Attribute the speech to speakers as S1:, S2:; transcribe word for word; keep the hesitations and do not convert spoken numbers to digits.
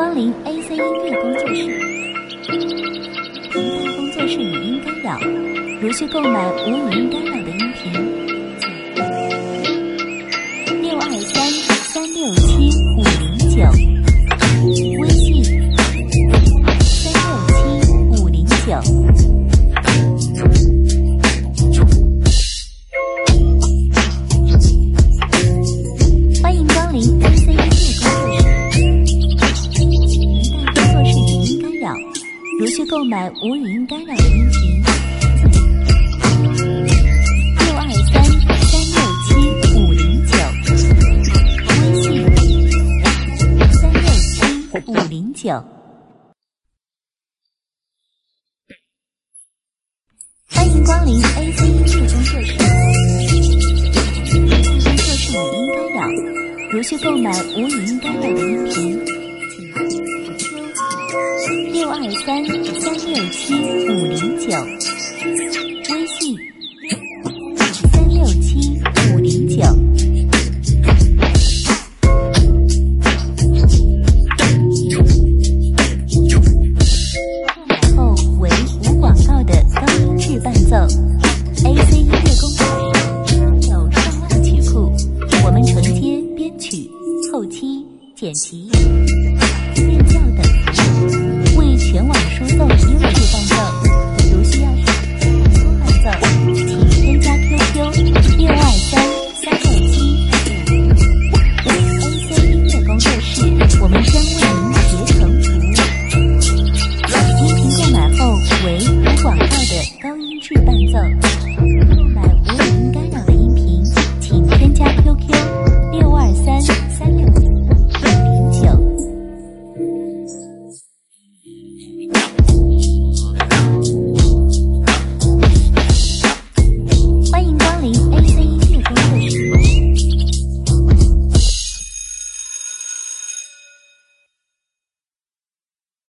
S1: 光临 A C 音乐工作室。频道工作室语音干扰，如需购买无语音干扰的音频，六二三三六七五零九，微信三六七五零九。欢迎光临 A C 音乐工作室。频道工作室语音干扰，如需购买无语音干扰的音频，六二三三六七五零九，微信三六七五零九。欢迎光临 A C 音乐工作室。频道工作室语音干扰，如需购买无语音干扰的音频，六二三三六七五零九，微信三六七五零九。购买后为无广告的高音质伴奏。A C 音乐工作室有上万曲库，我们承接编曲、后期、剪辑、变调等服务，为全网输送优质伴奏。如需要播伴奏，请添加 Q Q 六二三三六七五。A C 音乐工作室，我们将为您协同服务。音频购买后为无广告的高音质伴奏。